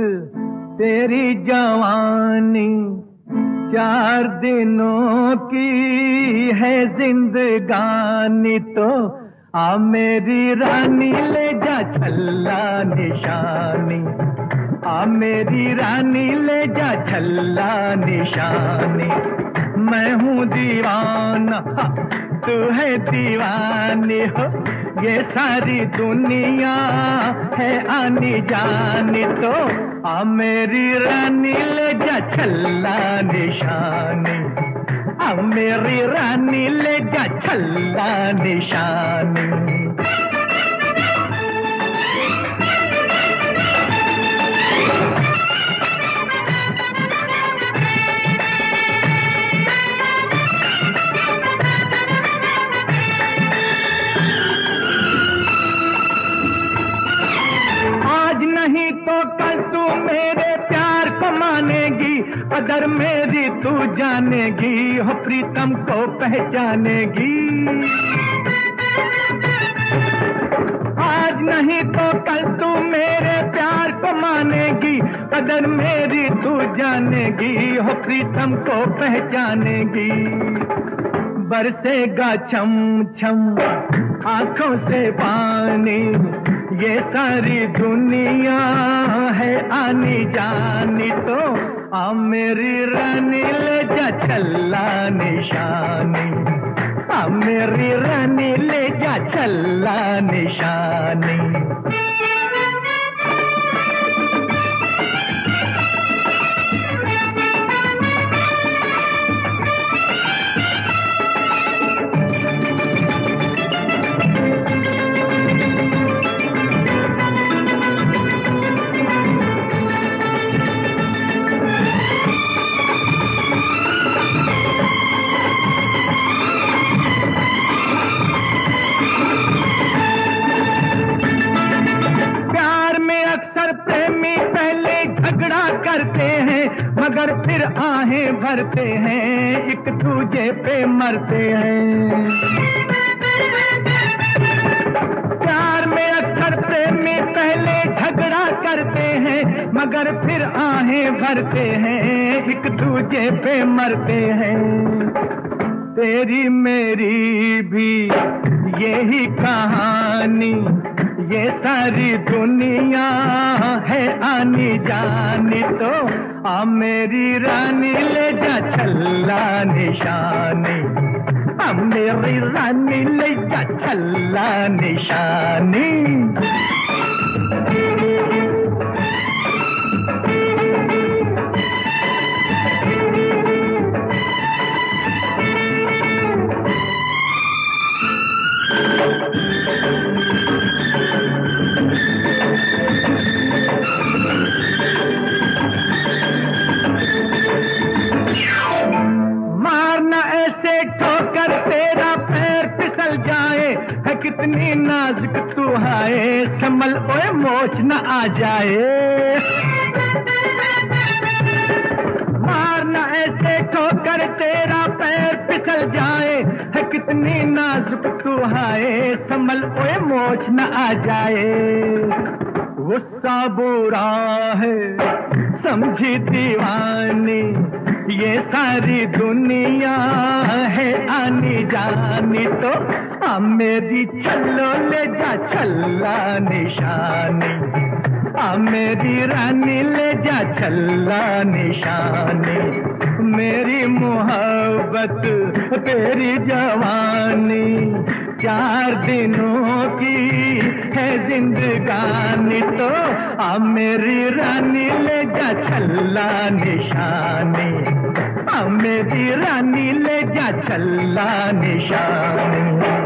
तेरी जवानी 4 दिनों की है जिंदगानी, तो आ मेरी रानी ले जा छल्ला निशानी, आ मेरी रानी ले जा छल्ला निशानी। मैं हूँ दीवाना तू है दीवानी हो, ये सारी दुनिया है आनी जानी, तो आ मेरी रानी ले जा छल्ला निशानी, आ मेरी रानी ले जा छल्ला निशानी। नहीं तो कल तू मेरे प्यार को मानेगी, कदर मेरी तू जानेगी, हो प्रीतम को पहचानेगी। आज नहीं तो कल तू मेरे प्यार को मानेगी, कदर मेरी तू जानेगी, हो प्रीतम को पहचानेगी। बरसेगा छम छम आंखों से पानी, ये सारी दुनिया है आनी जानी, तो आ मेरी रानी ले जा छल्ला निशानी, आ मेरी रानी ले जा छल्ला निशानी। करते हैं मगर फिर आहें भरते हैं, एक दूजे पे मरते हैं। प्यार में अक्सर प्रेमी पहले झगड़ा करते हैं, मगर फिर आहें भरते हैं, एक दूजे पे मरते हैं। तेरी मेरी भी यही कहानी, ये सारी दुनिया है आनी जानी, तो आ मेरी रानी ले जा छल्ला निशानी, आ मेरी रानी ले जा छल्ला निशानी। ठोकर तेरा पैर फिसल जाए, है कितनी नाजुक तू है, संभल ओए मोच न आ जाए। मारना ऐसे ठोकर तेरा पैर फिसल जाए, है कितनी नाजुक तू है, संभल ओए मोच न आ जाए। गुस्सा बुरा है समझी दीवानी, ये सारी दुनिया है आनी जानी, तो आ मेरी छल्लो ले जा छल्ला निशानी, आ मेरी रानी ले जा छल्ला निशानी। मेरी मोहब्बत तेरी जवानी 4 दिनों की है जिंदगानी, तो आ मेरी रानी ले जा छल्ला निशानी, आ मेरी रानी ले जा छल्ला निशानी।